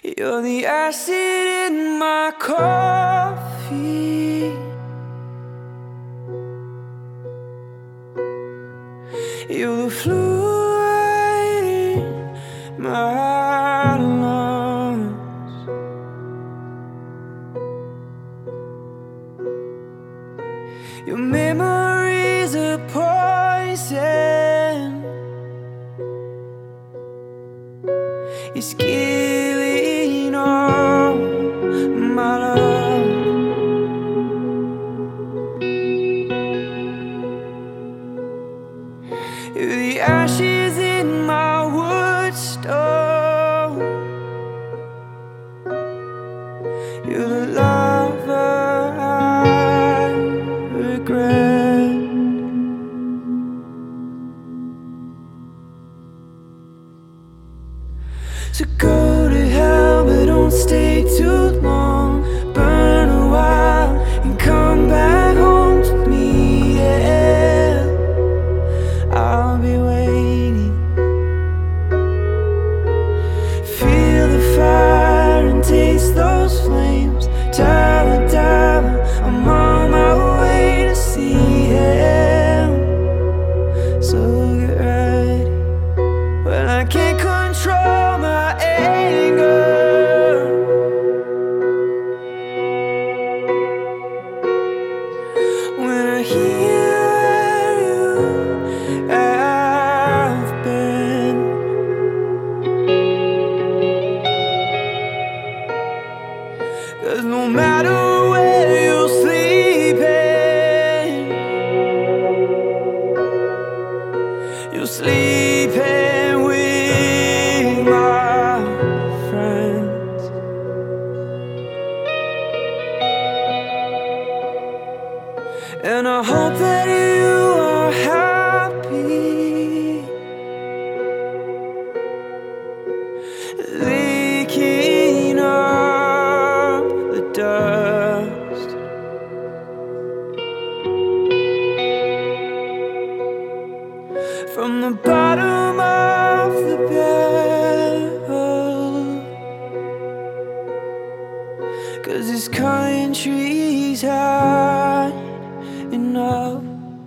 You're the acid in my coffee. You're the fluid in my lungs. Your memories are poison. It's killing all my love. You're the ashes in my wood stove. You're the lover I regret. So go to hell, but don't stay too long. Burn a while and come back home to me, yeah. I'll be waiting. Feel the fire and taste those flames. Tell the devil I'm on my way to see him. So get ready. Well, I can't control my anger. When I hear where you have been, 'cause no matter where you're sleeping, you're sleeping with my friends. And I hope that you are happy, licking up the dust from the bottom of the barrel. 'Cause this country's had enough.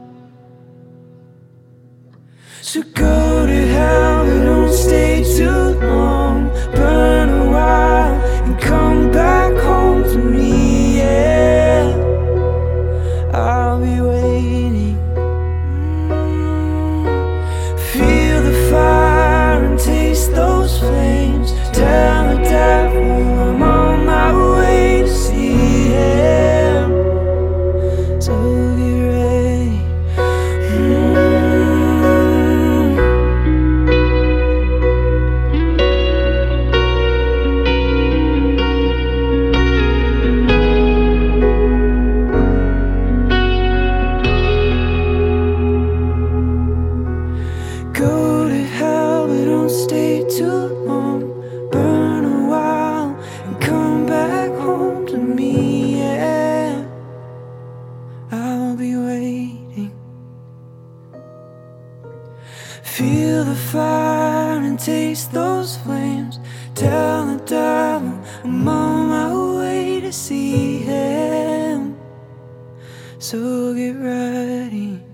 So go to hell, but don't stay too long. Burn a while and come back home to me, yeah. I'll be waiting. Feel the fire and taste those flames. Tell the devil I'm on my way to see him. So get ready. Go to hell, but don't stay too long. Burn a while and come back home to me, yeah. I'll be waiting. Feel the fire and taste those flames. Tell the devil I'm on my way to see him. So get ready.